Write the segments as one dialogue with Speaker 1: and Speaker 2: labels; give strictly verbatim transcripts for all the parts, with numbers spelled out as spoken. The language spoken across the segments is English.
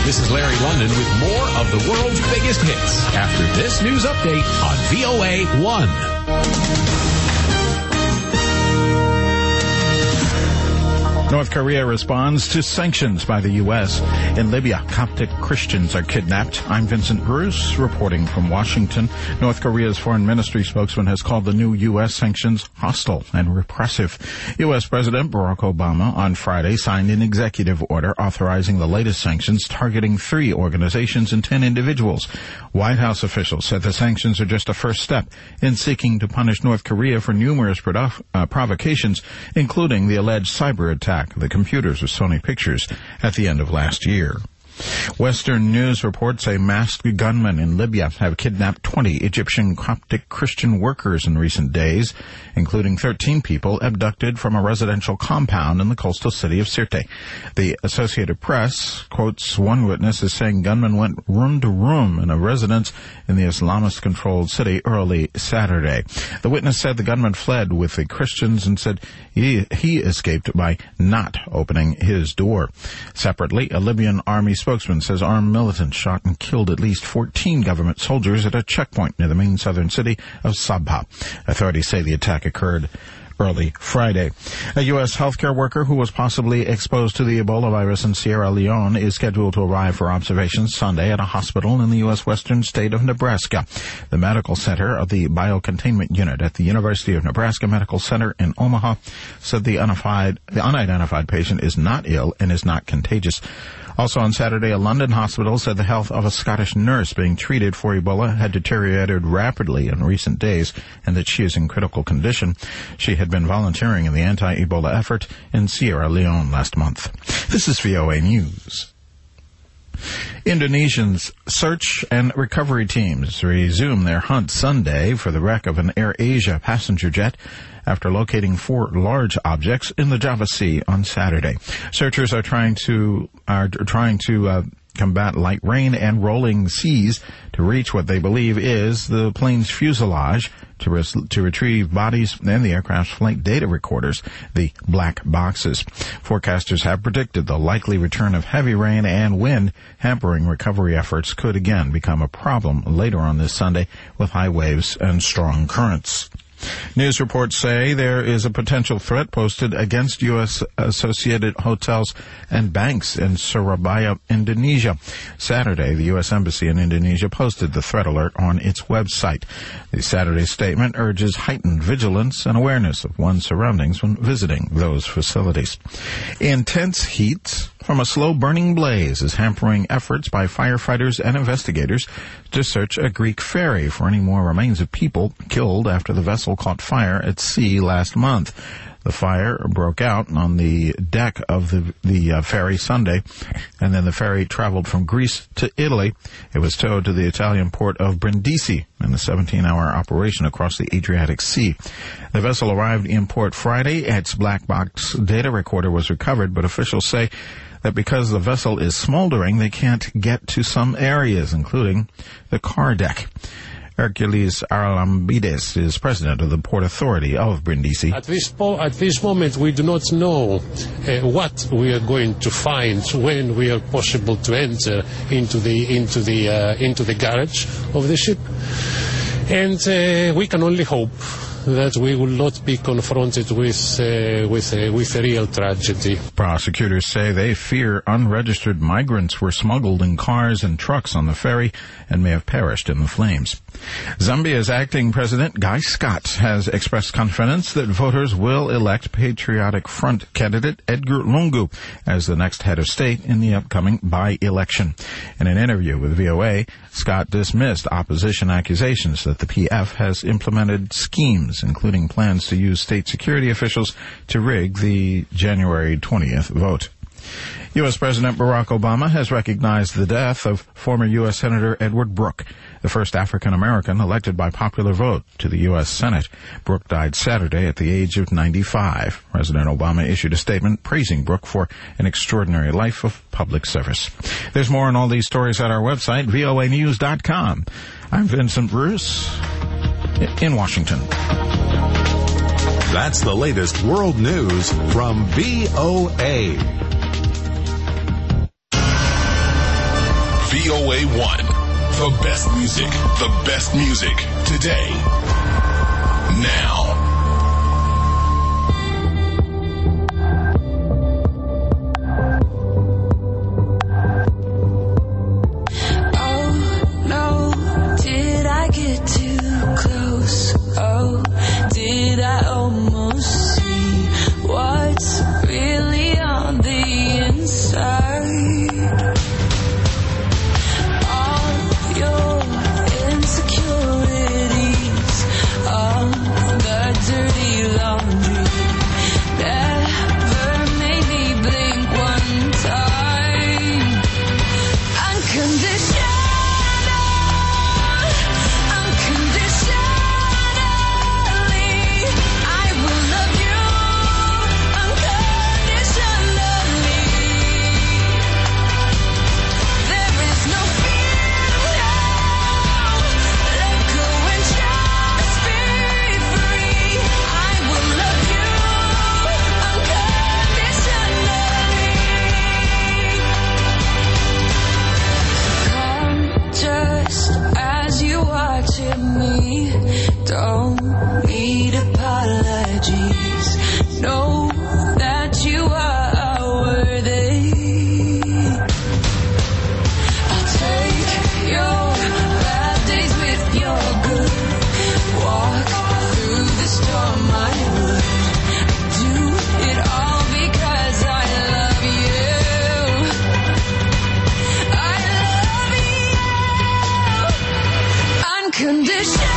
Speaker 1: This is Larry London with more of the world's biggest hits after this news update on V O A one.
Speaker 2: North Korea responds to sanctions by the U S In Libya, Coptic Christians are kidnapped. I'm Vincent Bruce, reporting from Washington. North Korea's foreign ministry spokesman has called the new U S sanctions hostile and repressive. U S President Barack Obama on Friday signed an executive order authorizing the latest sanctions targeting three organizations and ten individuals. White House officials said the sanctions are just a first step in seeking to punish North Korea for numerous produ- uh, provocations, including the alleged cyber attack of the computers of Sony Pictures at the end of last year. Western news reports say masked gunmen in Libya have kidnapped twenty Egyptian Coptic Christian workers in recent days, including thirteen people abducted from a residential compound in the coastal city of Sirte. The Associated Press quotes one witness as saying gunmen went room to room in a residence in the Islamist-controlled city early Saturday. The witness said the gunman fled with the Christians and said he, he escaped by not opening his door. Separately, a Libyan army spokesman says armed militants shot and killed at least fourteen government soldiers at a checkpoint near the main southern city of Sabha. Authorities say the attack occurred early Friday. A U S healthcare worker who was possibly exposed to the Ebola virus in Sierra Leone is scheduled to arrive for observation Sunday at a hospital in the U S western state of Nebraska. The medical center of the biocontainment unit at the University of Nebraska Medical Center in Omaha said the unidentified, the unidentified patient is not ill and is not contagious. Also on Saturday, a London hospital said the health of a Scottish nurse being treated for Ebola had deteriorated rapidly in recent days and that she is in critical condition. She had been volunteering in the anti-Ebola effort in Sierra Leone last month. This is V O A News. Indonesians' search and recovery teams resume their hunt Sunday for the wreck of an AirAsia passenger jet after locating four large objects in the Java Sea on Saturday. Searchers are trying to are trying to uh, combat light rain and rolling seas to reach what they believe is the plane's fuselage to, res- to retrieve bodies and the aircraft's flight data recorders, the black boxes. Forecasters have predicted the likely return of heavy rain and wind hampering recovery efforts could again become a problem later on this Sunday with high waves and strong currents. News reports say there is a potential threat posted against U S associated hotels and banks in Surabaya, Indonesia. Saturday, the U S Embassy in Indonesia posted the threat alert on its website. The Saturday statement urges heightened vigilance and awareness of one's surroundings when visiting those facilities. Intense heat from a slow-burning blaze is hampering efforts by firefighters and investigators to search a Greek ferry for any more remains of people killed after the vessel caught fire at sea last month. The fire broke out on the deck of the, the uh, ferry Sunday, and then the ferry traveled from Greece to Italy. It was towed to the Italian port of Brindisi in the seventeen-hour operation across the Adriatic Sea. The vessel arrived in port Friday. Its black box data recorder was recovered, but officials say that because the vessel is smoldering, they can't get to some areas, including the car deck. Hercules Aralambides is president of the Port Authority of Brindisi.
Speaker 3: At this, po- at this moment, we do not know uh, what we are going to find when we are possible to enter into the into the uh, into the garage of the ship, and uh, we can only hope that we will not be confronted with uh, with uh, with a real tragedy.
Speaker 2: Prosecutors say they fear unregistered migrants were smuggled in cars and trucks on the ferry and may have perished in the flames. Zambia's acting president, Guy Scott, has expressed confidence that voters will elect Patriotic Front candidate Edgar Lungu as the next head of state in the upcoming by-election. In an interview with V O A, Scott dismissed opposition accusations that the P F has implemented schemes, including plans to use state security officials to rig the January twentieth vote. U S President Barack Obama has recognized the death of former U S Senator Edward Brooke, the first African-American elected by popular vote to the U S Senate. Brooke died Saturday at the age of ninety-five. President Obama issued a statement praising Brooke for an extraordinary life of public service. There's more on all these stories at our website, V O A news dot com. I'm Vincent Bruce in Washington.
Speaker 1: That's the latest world news from V O A.
Speaker 4: A one. The best music. The best music. Today. Now.
Speaker 5: Oh, no. Did I get too close? Oh, did I almost see what's really on the inside? All your insecurities, all the dirty laundry, never made me blink one time. Unconditional. Don't need apologies. Know that you are worthy. I'll take your bad days with your good. Walk through the storm, I would. Do it all because I love you. I love you unconditionally.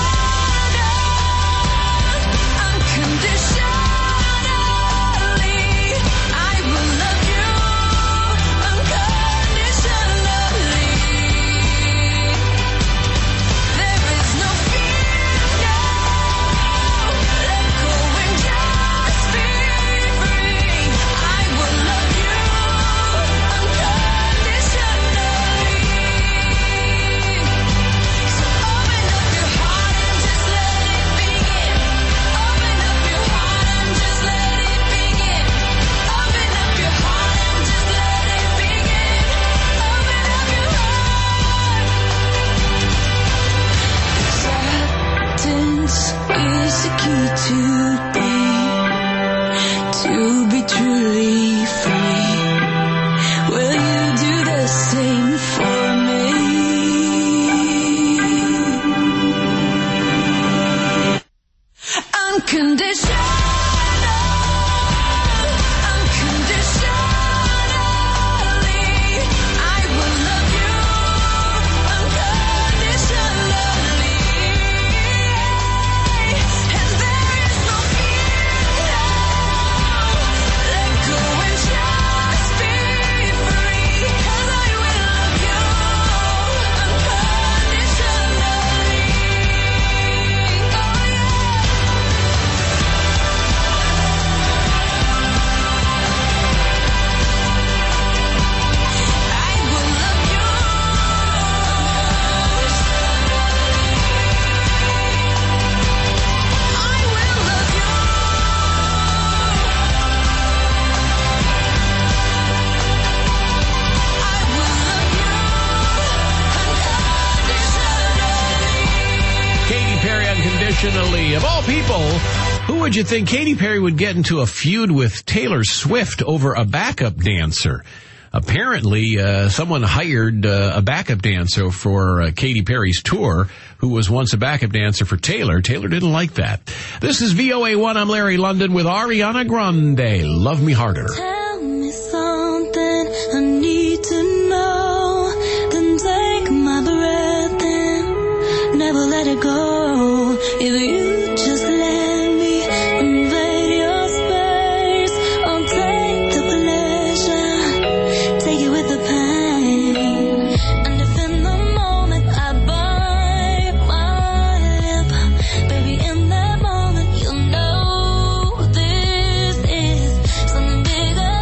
Speaker 5: Is the key to be, to be truly free. Will you do the same for me? Unconditional.
Speaker 1: Of all people, who would you think Katy Perry would get into a feud with Taylor Swift over a backup dancer? Apparently, uh, someone hired uh, a backup dancer for uh, Katy Perry's tour, who was once a backup dancer for Taylor. Taylor didn't like that. This is V O A one. I'm Larry London with Ariana Grande. Love Me Harder.
Speaker 5: Tell me something I need to know. Then take my breath and never let it go. If you just let me invade your space, I'll take the pleasure, take it with the pain. And if in the moment I bite my lip, baby, in that moment you'll know this is something bigger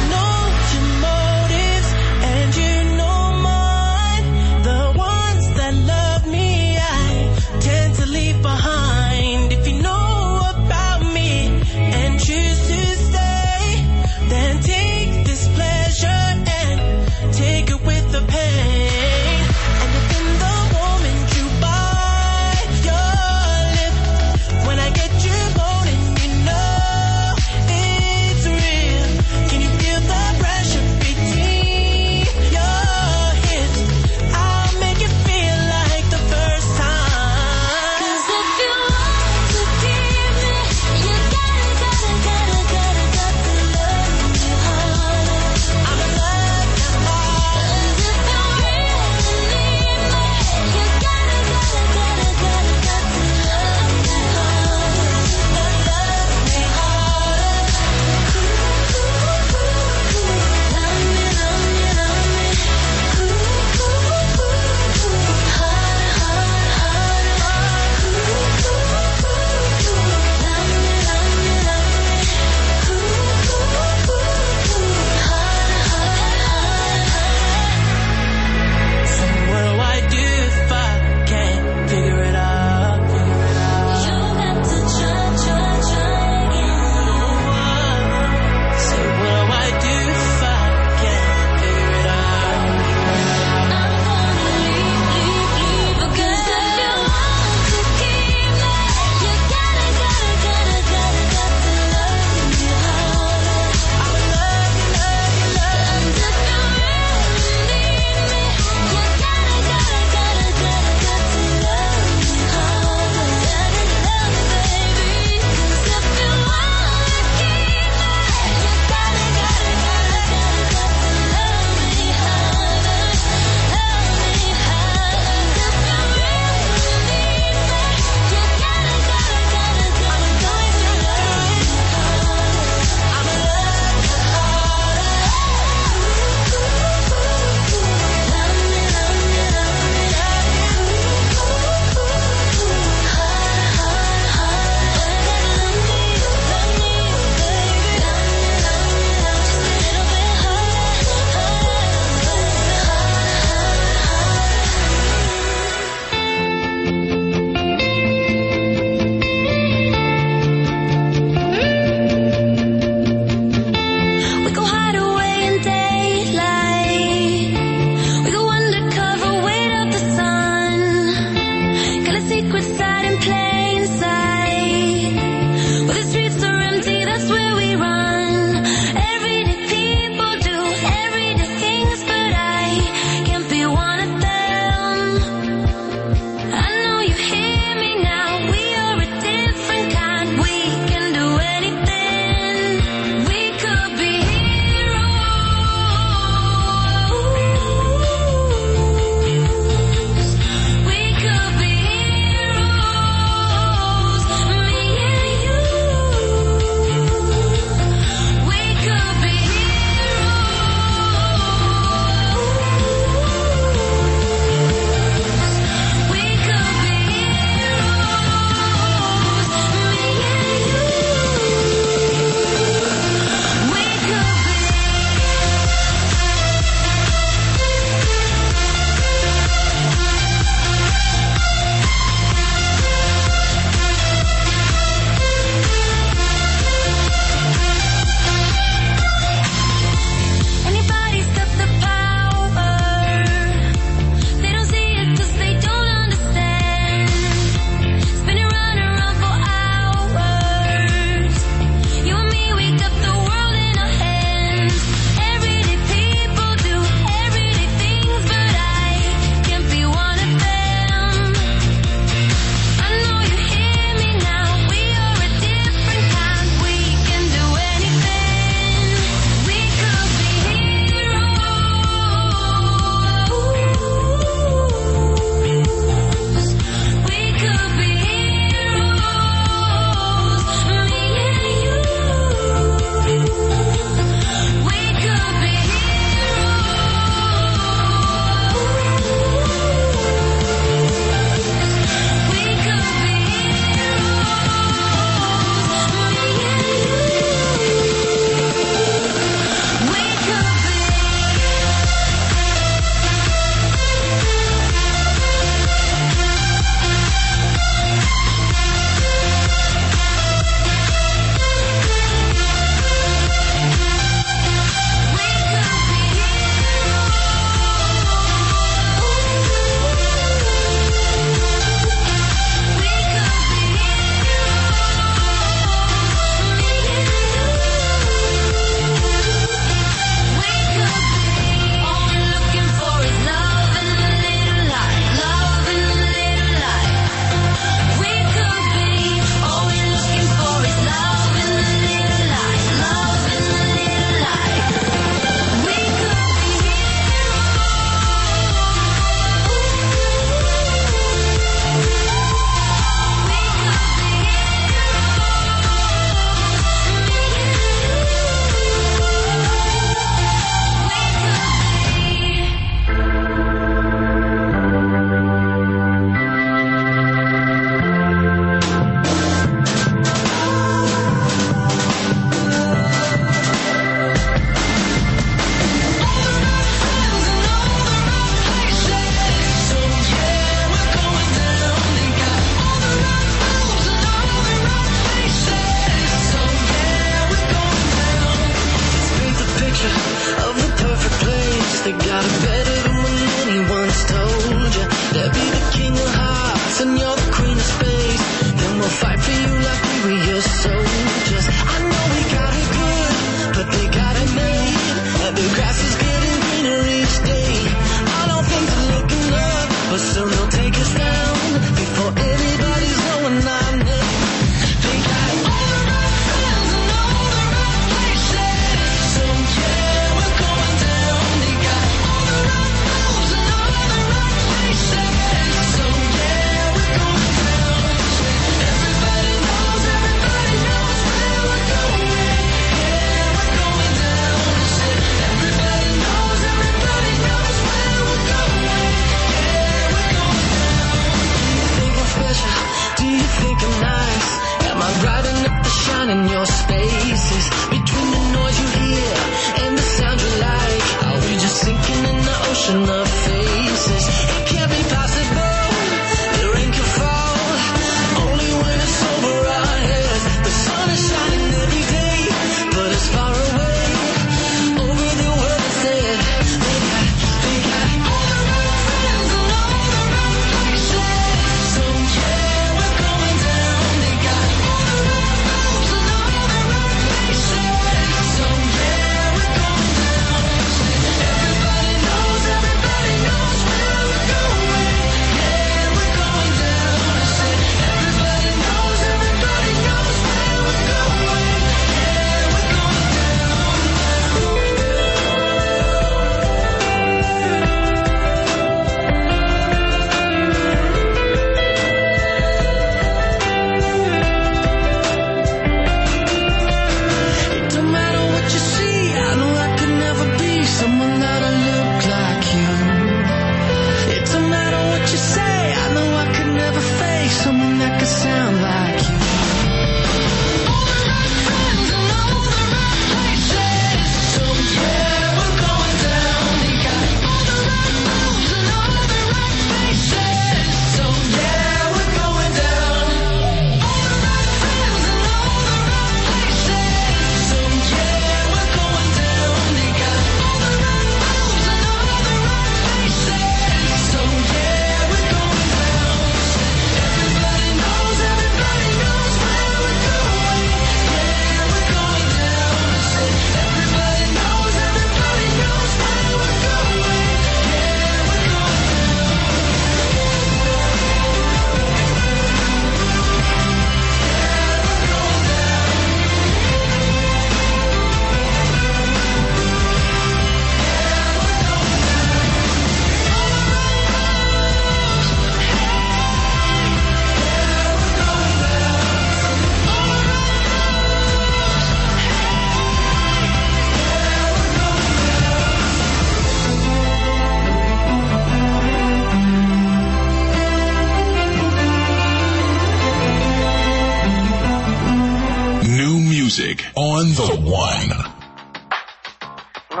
Speaker 4: music on the one.
Speaker 6: No,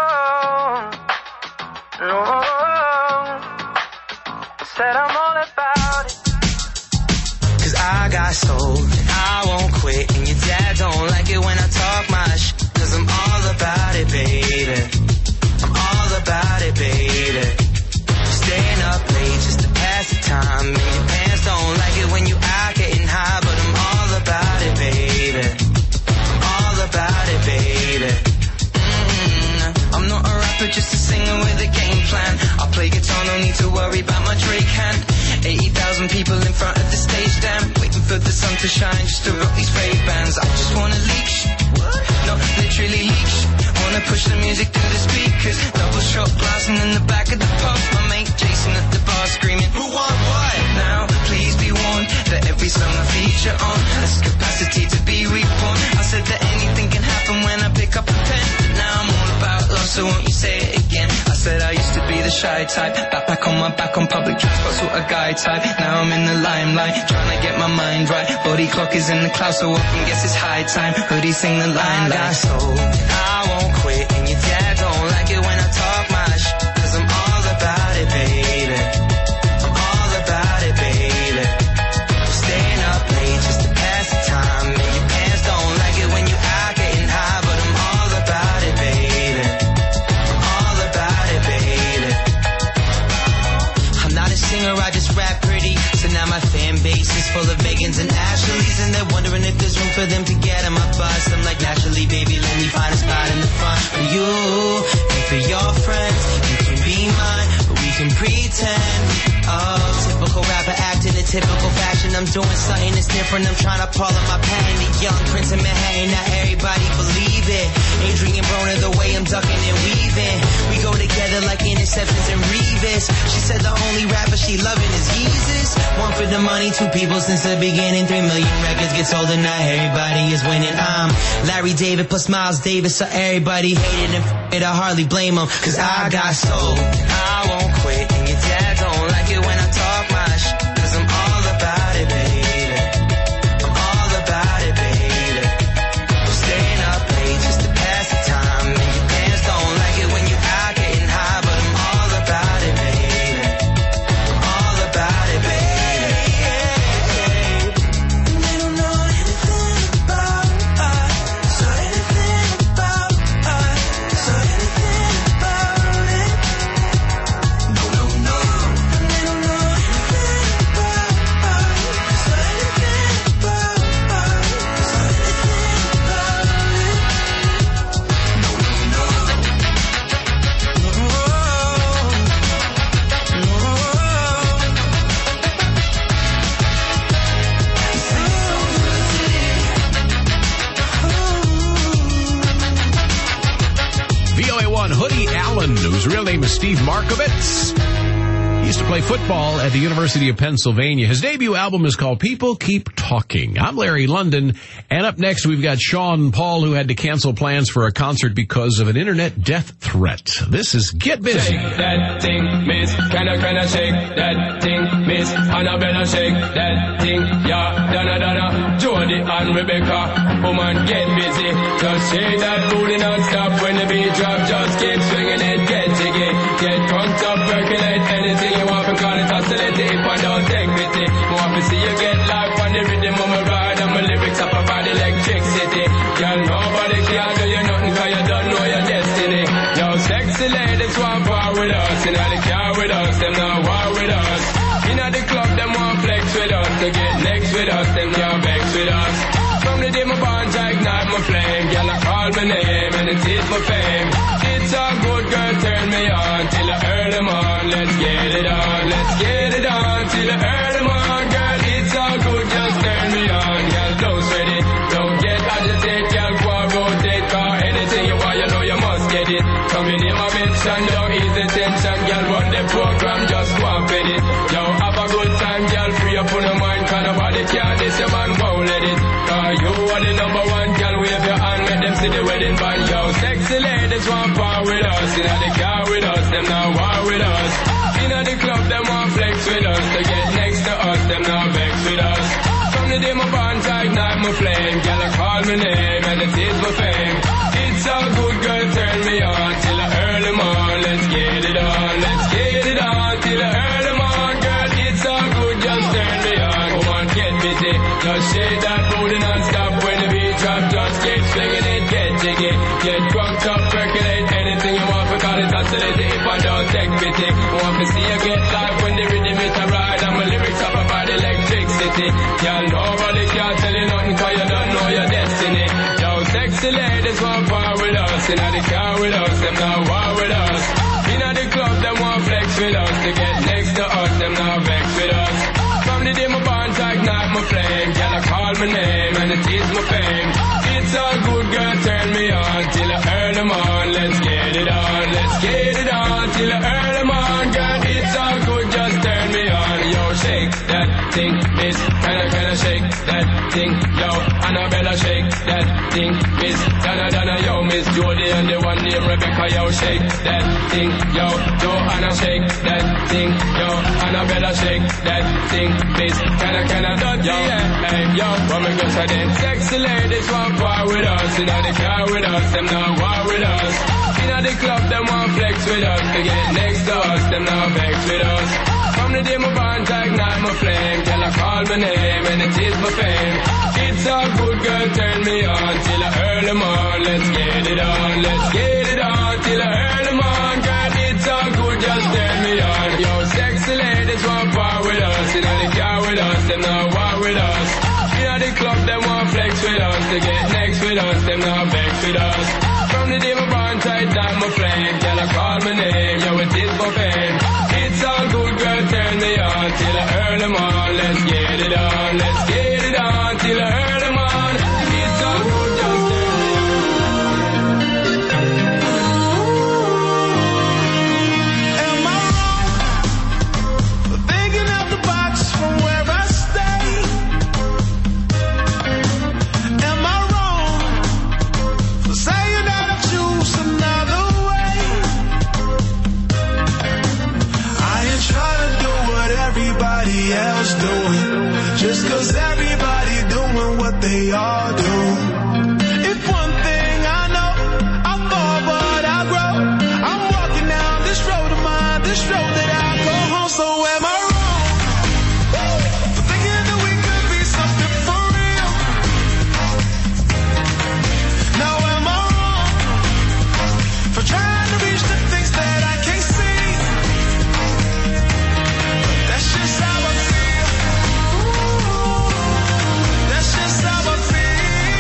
Speaker 6: no. Said I'm all about it. Cause I got soul and I won't quit. And your dad don't like it when I talk my shit. Cause I'm all about it, baby. I'm all about it, baby. Staying up late just to pass the time. And your pants don't like it when you out getting high. But I'm all about it, baby. I'm all about it, baby. Mm-hmm. I'm not a rapper, just a singer with a game plan. I'll play guitar, no need to worry about my Drake hand. eighty thousand people in front of the stage, damn. Waiting for the sun to shine just to rock these fake bands. I just wanna leak shit. What? No, literally leak shit. Wanna push the music through the speakers. Double shot blasting in the back of the pub. My mate Jason at the bar screaming, who want what? Now, please be warned that every song I feature on has capacity to be reborn. I said that anything can happen when I pick up a pen. But now I'm all about love, so won't you say it again? I said I used to be the shy type. Backpack on my back on public transport, sort of guy type. Now I'm in the limelight, trying to get my mind right. Body clock is in the clouds, so I can guess it's high time. Hoodie sing the line like, I got soul, I won't quit. And your dad don't like it when I talk my shit. Cause I'm all about it, baby. I'm all about it, baby. I'm staying up late just to pass the time. And your pants don't like it when you out getting high. But I'm all about it, baby. I'm all about it, baby. I'm not a singer, I just rap pretty. So now my fan base is full of Megans and Ashleys. And they're wondering if there's room for them to get on my bus. I'm like, naturally, baby, let me find a spot in the front. For you and for your friends, you can be mine, but we can pretend. Oh, typical rapper acting in typical fashion. I'm doing something that's different, I'm trying to pull on my pen. The young prince of Manhattan, not everybody believe it. Adrian Broner, the way I'm ducking and weaving. We go together like interceptions and Revis. She said the only rapper she loving is Yeezus. One for the money, two people since the beginning. Three million records get sold and now everybody is winning. I'm Larry David plus Miles Davis, so everybody hated and f*** it, I hardly blame them. Cause I got soul, I won't quit. And your dad don't like it when I talk my shit. Cause I'm all about it, baby. I'm all about it, baby. I'm staying up late just to pass the time. And your pants don't like it when you out getting high. But I'm all about it, baby. I'm all about it, baby. And they don't know anything about us. So anything about us. So anything about it. No, no, no. And they don't know anything about us. So anything about us. So anything about it. No, no, no. No, no.
Speaker 1: V O A one Hoodie Allen, whose real name is Steve Markovitz. He used to play football at the University of Pennsylvania. His debut album is called People Keep Talking. I'm Larry London, and up next we've got Sean Paul, who had to cancel plans for a concert because of an internet death threat. This is Get Busy.
Speaker 7: Shake that thing, miss. Can I, can I shake that thing, miss? Annabella, shake that thing, yeah. Donna, Donna, Jody and Rebecca. Woman, get busy. Just shake that booty non-stop when the beat drop. Just keep swinging it, get jiggy. Get drunk up, percolate anything you want to call it oscillate. If I don't take pity, want to see you get live on the rhythm of my ride. And my lyrics up about electricity. Girl, nobody can do you nothing cause you don't know your destiny. Yo, sexy ladies want war with us. You know they care with us, them not war with us. You know the club, them want flex with us. They get next with us, them can't vex with us. From the day my bonds, I ignite my flame. Girl, I call my name and it is my fame. It's a good girl, turn me on till I earn them on. Let's get it on, let's get it on till I earn them on. Girl, it's all good, just turn me on. Girl, don't sweat it, don't get agitated. Girl, go and rotate, cause anything you want, you know you must get it. Come in my mention, don't ease the tension. Girl, run the program, just go and fit it. Yo, have a good time, girl, free up on your mind. Cause nobody can this, your man won't let it. Cause you are the number one, girl, wave your hand, make them see the wedding band. Yo, sexy ladies want power with us. You know they car with us, them now war with us. You know the club, them want flex with us. They get next to us, them now vex with us. From From the day my bond to ignite my flame, girl, I call my name and it is my fame. It's all good, girl, turn me on till I early morn. Let's get it on, let's get it on till I early morn, girl. It's all good, just turn me on. Come on, get busy, just shake that booty non-stop when the beat drop. Just get swinging it, get jiggy, get drunk up, percolate anything you want because it's oscillating. If I don't take pity, want to see you get live when the rhythm is a ride and my lyrics up about electricity. Y'all nobody can tell you nothing cause you don't know your destiny. Yo, sexy ladies want part with us, in the car with us, them not war with us. In the club, them want flex with us, to get next to us, them not vex with us. From the day my bond to ignite my flame, girl, I call my name and it is my fame. It's all good, girl, turn me on till I earn them on. Let's get it on, let's get it on till I earn them on, girl. It's all good, just turn me on. Yo, shake that thing, miss, kinda, kinda shake that thing. Yo, Annabella, shake that thing, miss, Donna, Donna, yo, Miss Jody and the one named Rebecca. Yo, shake that thing, yo, Joanna, shake that thing, yo, Annabella, shake that thing, miss, kinda, kinda, yo, hey, yo, what me go say then? Sexy ladies want part with us, in the car with us, them not war with us. In the club, them want flex with us, to get next to us, them not vex with us. From the day my bond to ignite my flame, till I call my name and it is my fame. It's all good, girl, turn me on till I earn them on. Let's get it on, let's get it on till I earn them on, girl. It's all good, just turn me on. Yo, sexy ladies want part with us, in the car with us, them not war with us. In the club, them want flex with us, to get next with us, them not vex with us. From the day my bond to ignite my flame, till I call my name, yo, it is my fame. It's all good, girl, turn me on till I earn them on. Let's get it on, let's get it on till I earn them on. It's all good, just turn me on.
Speaker 8: Am I wrong for thinking out the box from where I stay? Am I wrong for saying that I choose another way? I ain't trying to do what everybody else doing, just cause everybody doing what they all do. If one thing I know, I fall but I grow. I'm walking down this road of mine, this road that I go home. So am I wrong for thinking that we could be something for real? Now am I wrong for trying to reach the things that I can't see? That's just how I feel. That's just how I feel.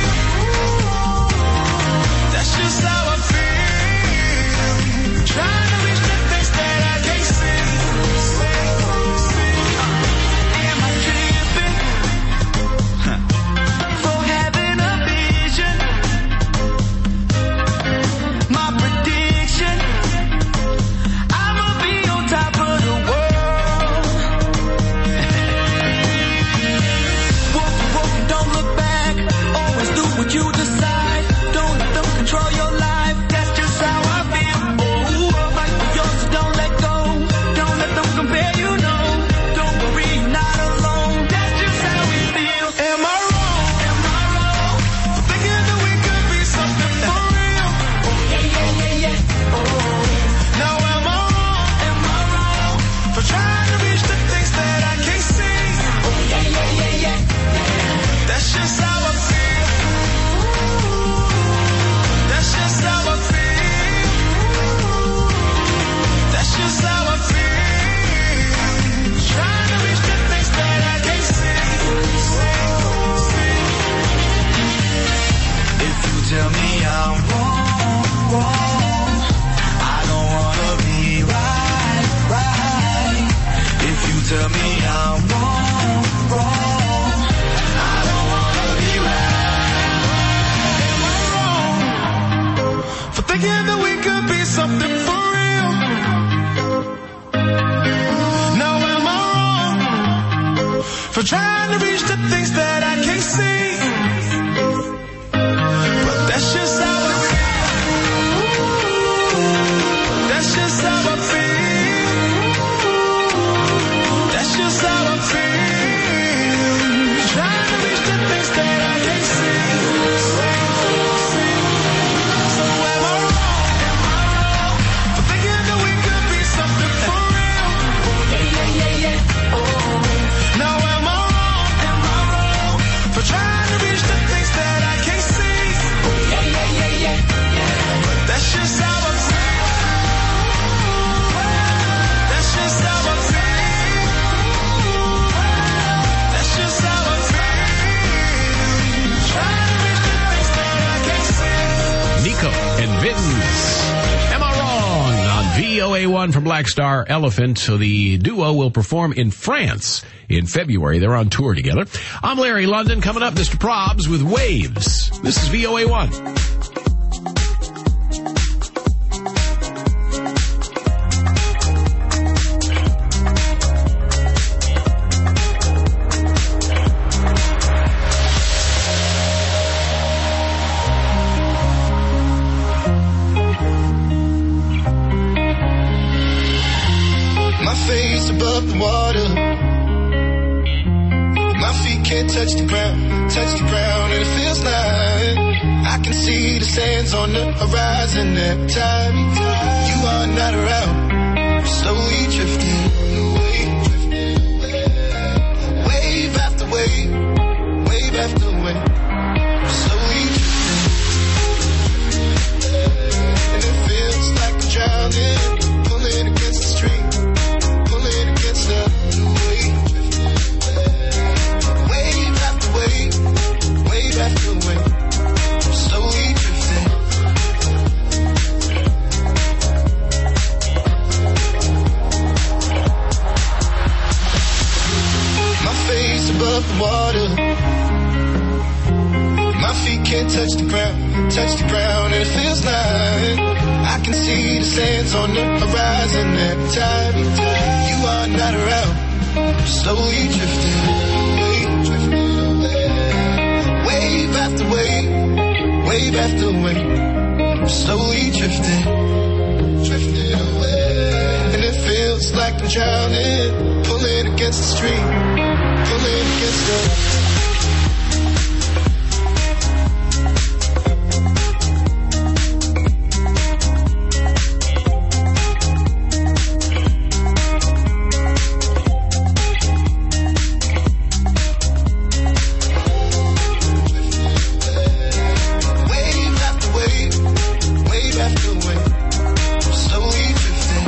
Speaker 1: and Vince. Am I wrong? On V O A one from Black Star Elephant. So the duo will perform in France in February. They're on tour together. I'm Larry London. Coming up, Mister Probs with Waves. This is V O A one.
Speaker 8: Above the water, my feet can't touch the ground, touch the ground, and it feels like I can see the sands on the horizon every time you are not around. I'm slowly drifting away, wave after wave, wave after wave. I'm slowly drifting, and it feels like I'm drowning, pulling against the stream. Above the water, my feet can't touch the ground, touch the ground, and it feels like I can see the sands on the horizon every time you are not around. I'm slowly drifting away, drifting away, wave after wave, wave after wave. I'm slowly drifting, drifting away, and it feels like I'm drowning, pulling against the stream. Pulling against the wave after wave, wave after wave. I'm slowly drifting.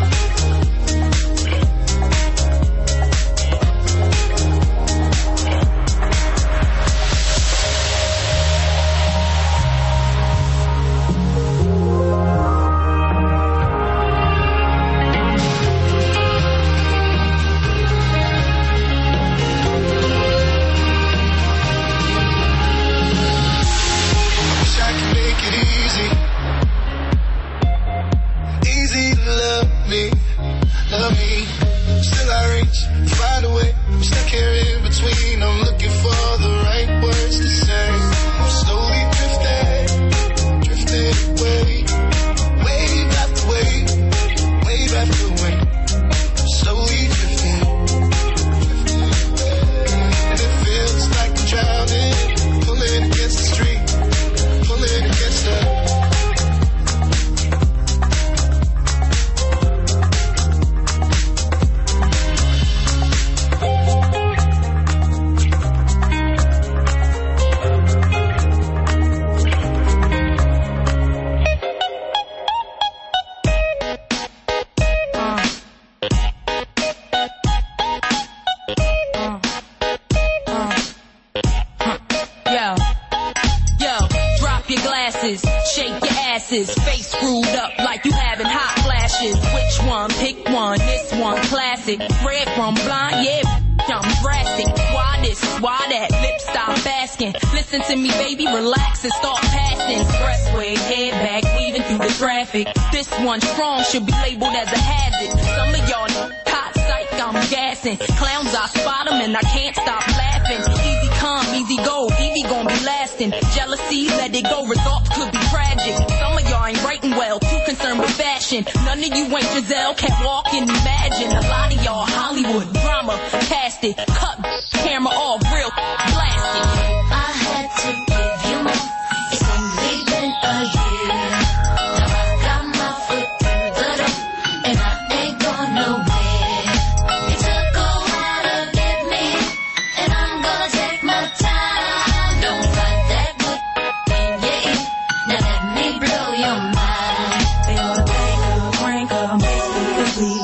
Speaker 9: Face screwed up like you having hot flashes. Which one? Pick one. This one classic. Red from blind, yeah, I'm drastic. Why this? Why that? Lip stop asking. Listen to me, baby, relax and start passing. Expressway, head back, weaving through the traffic. This one strong should be labeled as a hazard. Some of y'all hot psych, I'm gassing. Clowns, I spot them and I can't stop laughing. Easy come, easy go, Evie gon' be lasting. Jealousy, let it go, results could be tragic. Some of y'all ain't writing well, too concerned with fashion. None of you ain't Giselle, can't walk and imagine. A lot of y'all Hollywood drama, cast it, cut camera off, real blasted.
Speaker 5: I had to give you more. It's only been a year. Now I got my foot through the door, and I ain't going nowhere. It took a while to get me, and I'm gonna take my time. Don't fight that good thing you eat. Now let me blow your mind.
Speaker 9: They ought to thank her, prank her, make her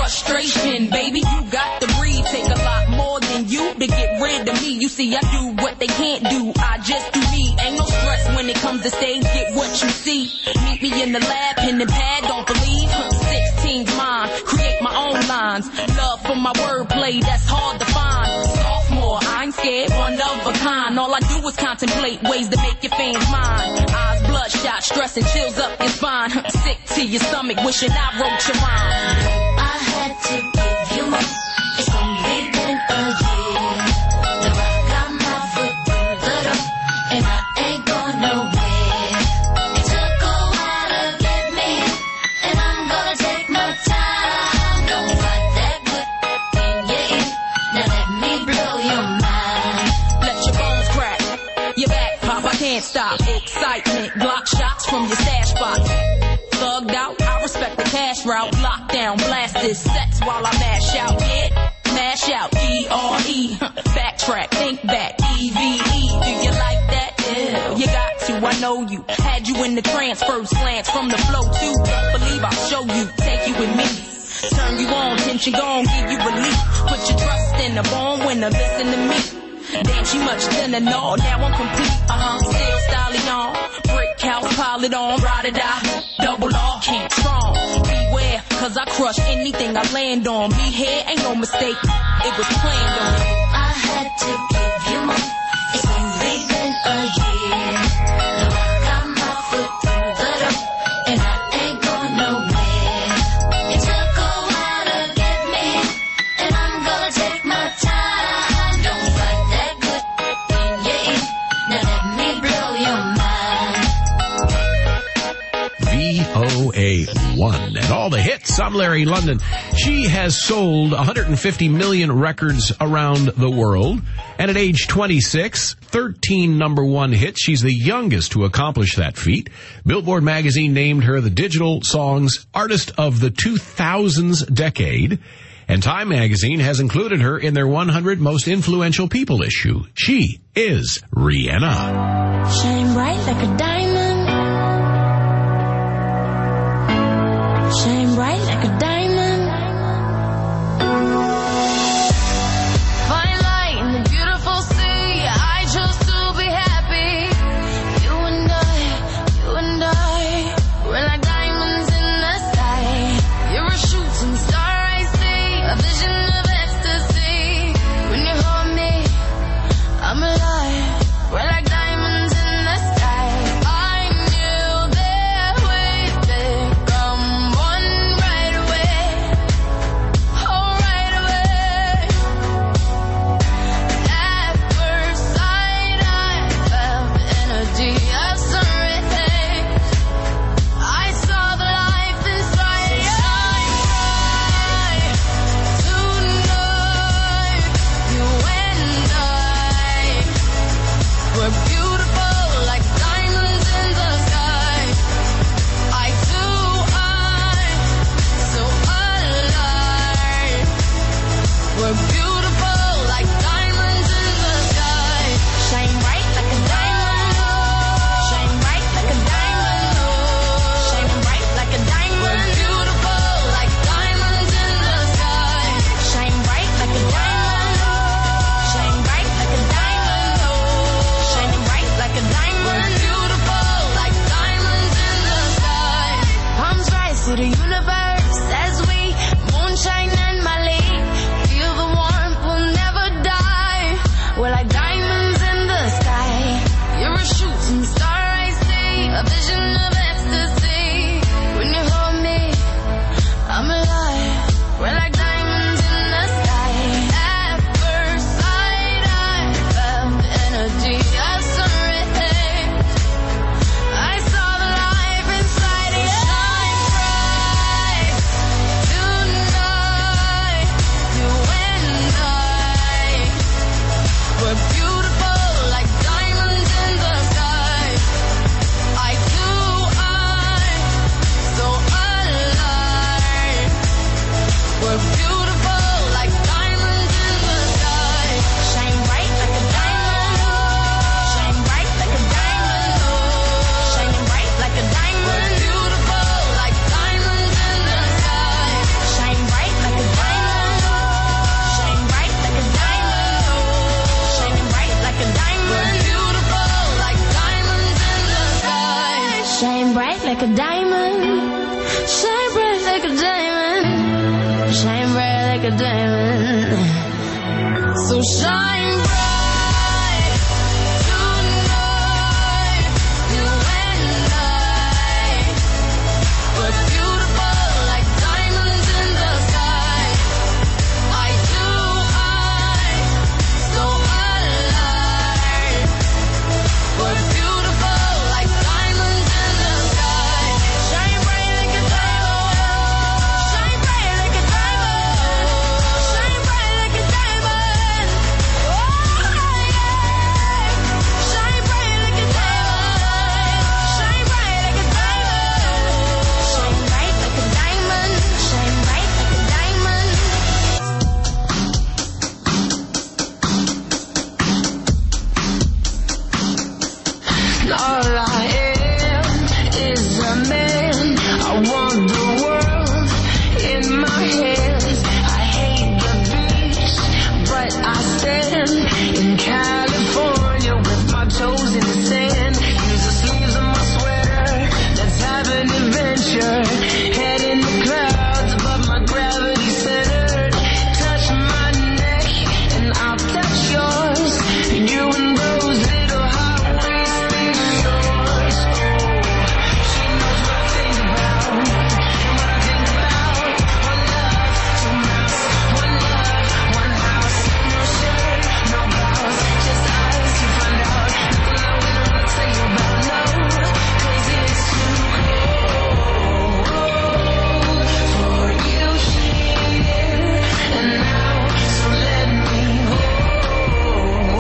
Speaker 9: frustration, baby. You got to breathe. Take a lot more than you to get rid of me. You see, I do what they can't do. I just do me. Ain't no stress when it comes to stage. Get what you see. Meet me in the lab, pen and pad. Don't believe. sixteen's mine. Create my own lines. Love for my wordplay. That's hard to find. Sophomore, I ain't scared. One of a kind. All I do is contemplate ways to make your fans mine. Eyes bloodshot, stress and chills up your spine. Sick to your stomach, wishing I wrote your rhyme.
Speaker 5: I had to give you more. It's only been a year. Now I got my foot through the door, and I ain't going nowhere. It took a while to get me, and I'm gonna take my time. Don't fight that good in your ear. Now let me blow your mind.
Speaker 9: Let your bones crack, your back pop, I can't stop. Excitement, Glock shots from your stash box. Thugged out, I respect the cash route. Lockdown, blast this sets while I mash out. Yeah, mash out, E R E. Backtrack, think back, E V E. Do you like that? Yeah, you got to, I know you. Had you in the trance, first glance from the flow too. Don't believe I'll show you, take you with me. Turn you on, tension gone, give you relief. Put your trust in the born winner, listen to me. Damn, she much thinner, no, now I'm complete. Uh-huh, still styling on. Brick house, pile it on, ride or die. Double R, can't strong. Beware, cause I crush anything I land on. Be here, ain't no mistake. It was planned on.
Speaker 5: I had to give you more. It's only been a year. Now I got my foot through the door, and I ain't going nowhere. It took a while to get me, and I'm gonna take my time. Don't fight that good in your ear. Now let me blow your mind.
Speaker 1: V O A one. And all the hits. I'm Larry London. She has sold one hundred fifty million records around the world. And at age twenty-six, thirteen number one hits. She's the youngest to accomplish that feat. Billboard magazine named her the Digital Songs Artist of the two thousands decade. And Time magazine has included her in their one hundred Most Influential People issue. She is Rihanna.
Speaker 5: Shine bright like a diamond. Shine bright like a diamond. Fine light in the beautiful sea. I chose to be happy. You and I, you and I, we're like diamonds in the sky. You're a shooting star, I see, a vision of ecstasy. When you hold me, I'm alive. We're like diamonds in the sky. I knew that we'd become one right away. Oh, right away. At first sight, I felt the energy of something. I saw the life inside you. Tonight, you and I, we're beautiful like diamonds in the sky. I do, I'm so alive. We're beautiful like diamonds in the sky. Shine bright like a diamond. Shine bright like a diamond. Shining bright like a diamond. We're beautiful like diamonds in the sky. Shine bright like a diamond. Shine bright like a diamond. Shining bright like a diamond. We're beautiful like diamonds in the sky. Palms rise to the universe as we moonshine and Mali. Feel the warmth, we'll never die. We're like diamonds in the sky. You're a shooting star, I see, a vision of ecstasy. When you hold me, I'm alive. We're like diamonds in the sky. At first sight, I felt the energy of something. I saw the life inside you. Shine bright Shine bright like a diamond. Shine bright like a diamond. So shine bright tonight. You and I. We're beautiful like diamonds in the sky. I do, I. So alive. We're beautiful like diamonds in the sky. Shine bright like a diamond. Shine bright like a diamond. Shine bright like a diamond. Oh, yeah. Shine bright like a diamond. Shine bright like a diamond. Shine bright like a diamond. Shine bright like a diamond. All I am is a man. I want the world in my hands. I hate the beach, but I stand in California with my toes in the sand. Use the sleeves of my sweater. Let's have an adventure. Head in the clouds above my gravity center. Touch my neck and I'll touch yours. You and those little hot waisted shorts. Oh, she knows what I think about. And what I think about. One love, two mouths. One love, one house. No shirt, no blouse. Just eyes to find out. Nothing I wouldn't wanna tell you about. No, 'cause it's too cold for you here and now. So let me hold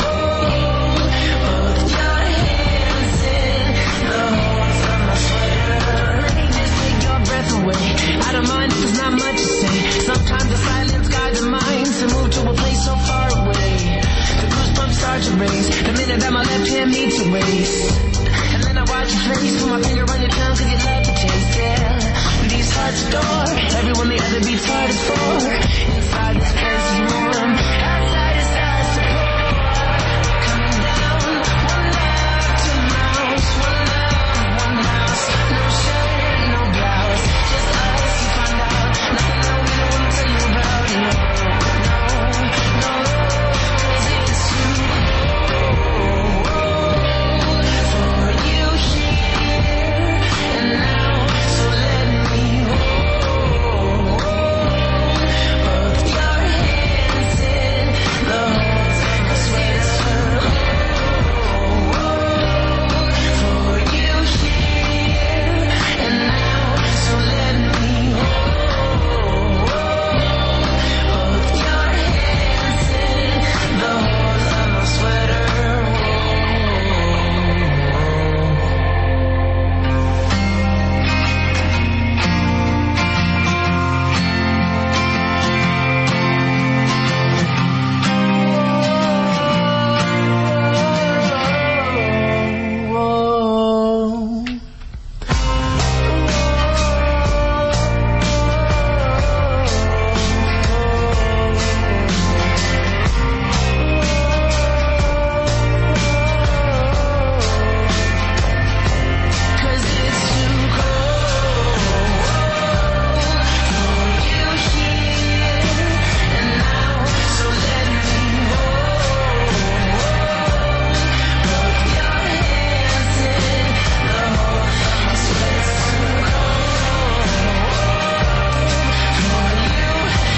Speaker 5: both your hands in the holes of my sweater. Just take your breath away. I don't mind if there's not much to say. Sometimes the silence guides the mind to move to a place so far away. The goosebumps start to raise the minute that my left hand meets your waist. And then I watch your face, put my finger on your tongue 'cause you love the taste, yeah. These hearts adore everyone the other beats hard is for. Inside this place is warm, outside is ice to pour. Coming down, one love, two mouths. One love, one house. No shirt, no blouse. Just us to find out. Nothing I really wanna tell you about. No, no, no, 'cause it's too cold for you here and now. So let me hold both your hands in the holes of my sweater. For you here and now. So let me hold both your hands in the holes of my sweater. Cause it's too cold for you here and now. So let me hold both your hands in the holes of my sweater. For you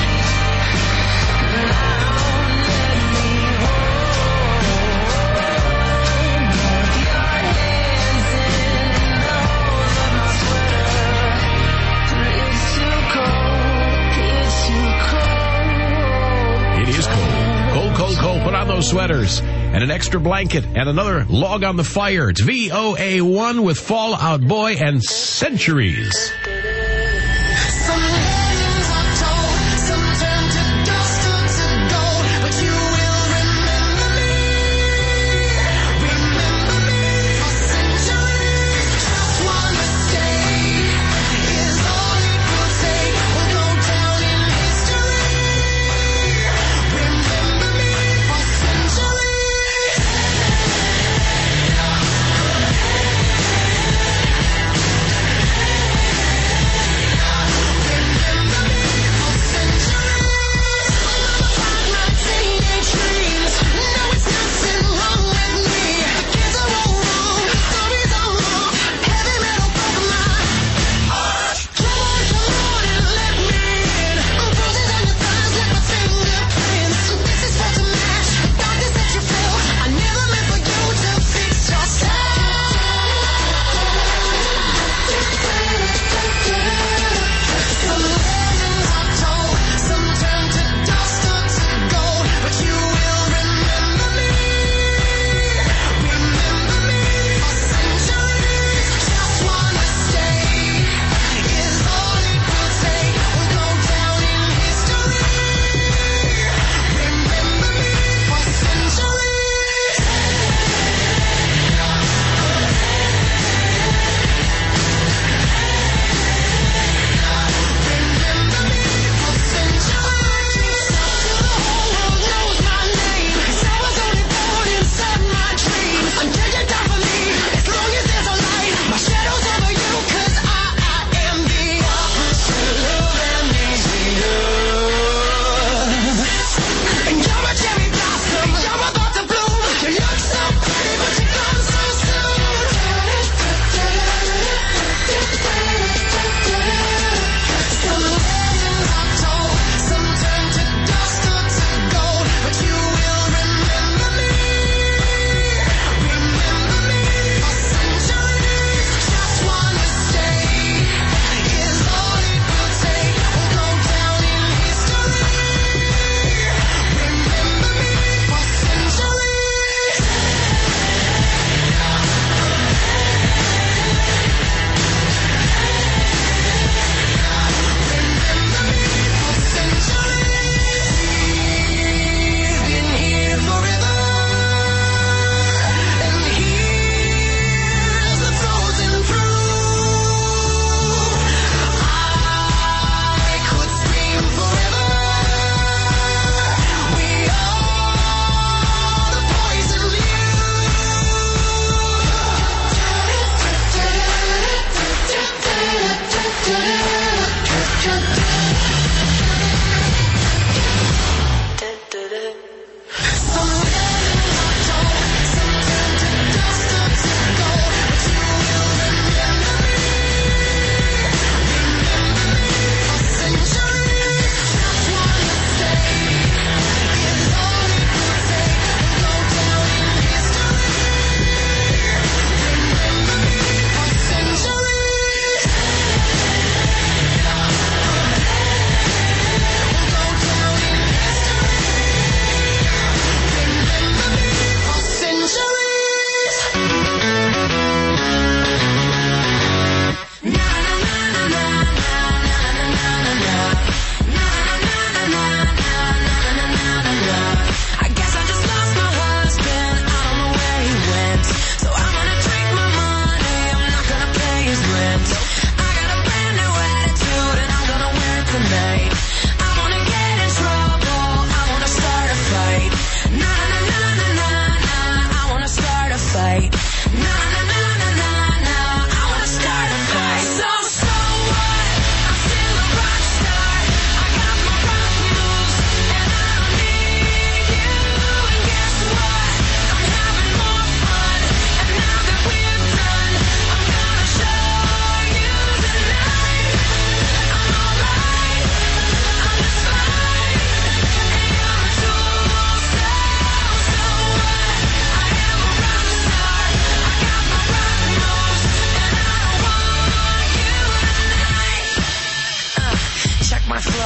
Speaker 5: now, let me hold both your hands in the holes of my sweater. It's too cold, it's too cold.
Speaker 1: It is cold. Cold, cold, cold. Put on those sweaters and an extra blanket and another log on the fire. It's V O A one with Fall Out Boy and Centuries.
Speaker 5: Some legends are told, some turn to dust or to gold, but you will remember me. Remember me for centuries. Just one mistake is all it will take. We'll go down in history. Remember me for centuries.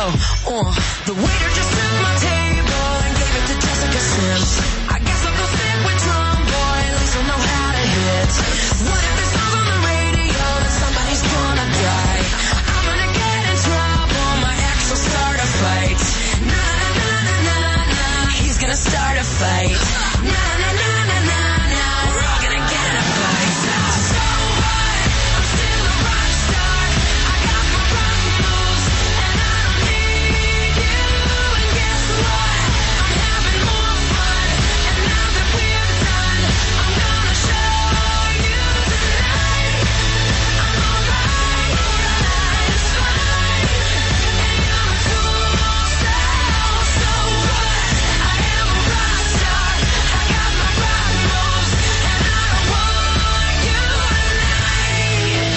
Speaker 6: Uh, the waiter just took my table and gave it to Jessica Sims. I guess I'll go sit with drum boy, at least I know how to hit. What if this song's on the radio and somebody's gonna die? I'm gonna get in trouble, my ex will start a fight. Na na na na na na, he's gonna start a fight. Na na na na na na, we're all gonna get in a fight. So, so what? I'm still a rock star. I got my rock moves and I don't need you. And guess what? I'm having more fun. And now that we're done, I'm gonna show you tonight. I'm alright, alright, it's fine. And you're a tool, so, so what? I am a rock star. I got my rock moves and I don't want you tonight.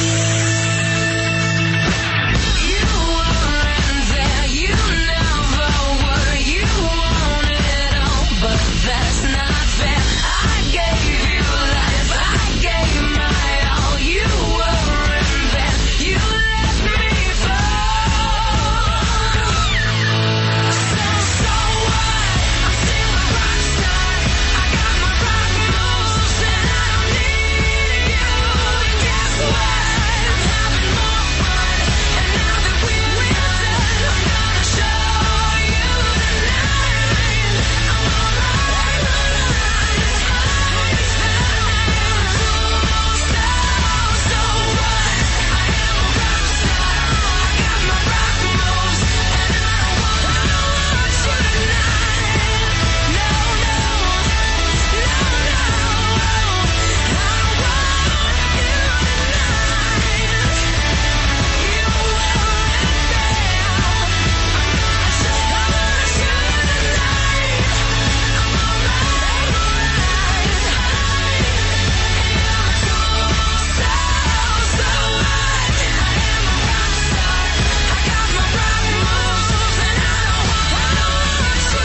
Speaker 6: You weren't there, you never were. You wanted it all, but that's not fair. I gave you life, I gave my all. You weren't there, you let me fall. So, so what? I'm still a rock star. I got my rock moves and I don't need you. And guess what? I'm having more fun. And now that we're done, I'm gonna show you tonight. I'm alright, alright, it's fine, it's fine. So, so what? I am a rock star. I got my rock moves and I don't want you tonight. No, no, no, no, I don't want you tonight. You weren't there. I'm gonna show you tonight. I'm alright, alright, it's fine. And you're a tool, so, so what? I am a rock star. I got my rock moves and I don't want you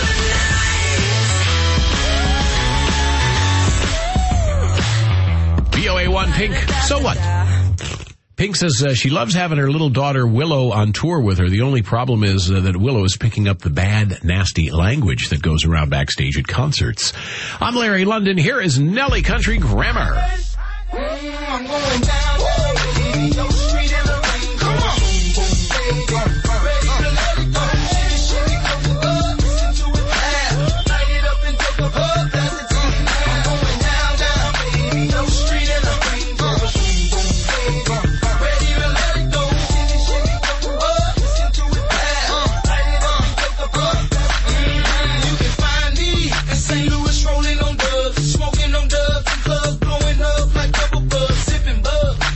Speaker 6: tonight.
Speaker 1: V O A one Pink, so what? Pink says uh, she loves having her little daughter Willow on tour with her. The only problem is uh, that Willow is picking up the bad, nasty language that goes around backstage at concerts. I'm Larry London. Here is Nelly Country Grammar.
Speaker 8: I'm going down. No street in the rain. Come on. Ready to let it go. Shake it, shake it up. Listen to it loud. Light it up and take a hug. That's the time. I'm going down, down, baby. No street in the rain. Ready to let it go. Shake it, shake it up. Listen to it loud. Light it up and take a hug. Mm, You can find me in Saint Louis rolling on dubs, smoking on dubs in clubs, blowing up like double buzz, sipping bub.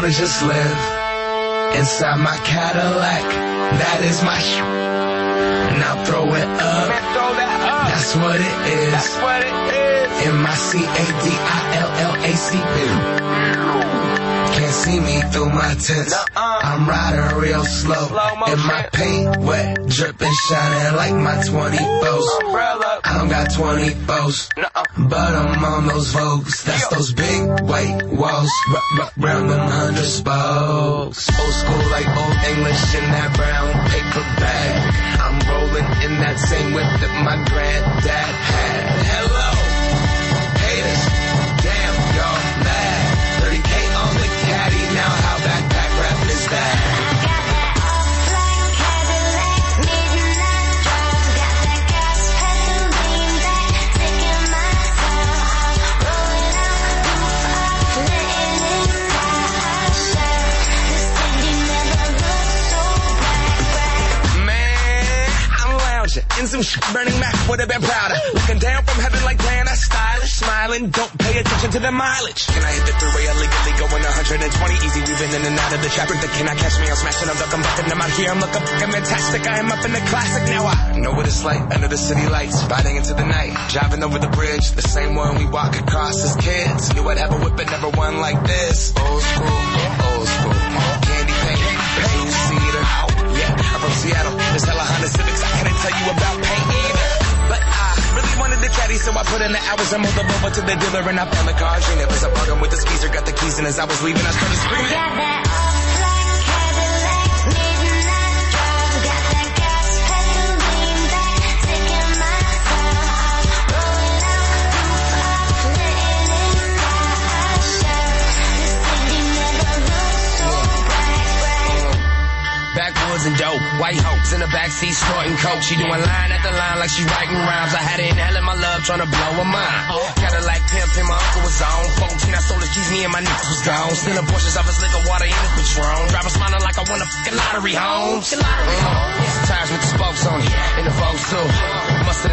Speaker 6: wanna just live inside my Cadillac. That is my sh. Now throw it up. That's what it is. That's what it is. M I C A D I L L A C B. Can't see me through my tents. I'm riding real slow. And my paint wet, dripping, shining like my twenty-fours. I don't got twenty-fours, but I'm on those Vogues. That's those big white walls, round them hundred spokes. Old school like old English in that brown paper bag. I'm rolling in that same whip that my granddad had. Hello, haters, damn y'all mad. thirty K on the caddy, now how backpack rap is that? In some sh- burning Mac would have been prouder. Looking down from heaven like damn, that's stylish. Smiling, don't pay attention to the mileage. Can I hit the three-way illegally going one hundred twenty? Easy weaving in and out of the traffic. That cannot catch me, I'm smashing up, I'm bucking, I'm out here, I'm looking fucking fantastic. I am up in the classic, now I know what it's like under the city lights. Riding into the night, driving over the bridge, the same one we walk across as kids. Knew I'd have a whip, but never one like this. Old school, old school, candy paint, two-seater. Yeah, I'm from Seattle, there's hella Honda Civics, I couldn't tell you about paint either. But I really wanted the caddy, so I put in the hours. I moved the over to the dealer and I found the car. It was a bug with the skeezer, got the keys, and as I was leaving, I started screaming. Got that off-black Cadillac, midnight drive, got that gas pedal lean back, taking my time. I'm rolling out the roof, letting it fly. This city never looks so bright, bright. Backwoods and dope, white hopes in the backseat snorting coke. She doing line after line like she writing rhymes. I had her inhaling my love, trying to blow her mind. Cadillac pimpin', my uncle was on. fourteen, I sold the keys, me and my niggas was gone. Stealing portions of his liquor, water in his Patron. Driving smiling like I won a fucking lottery home. Tires with the spokes on it, in the Vogue too. Mustard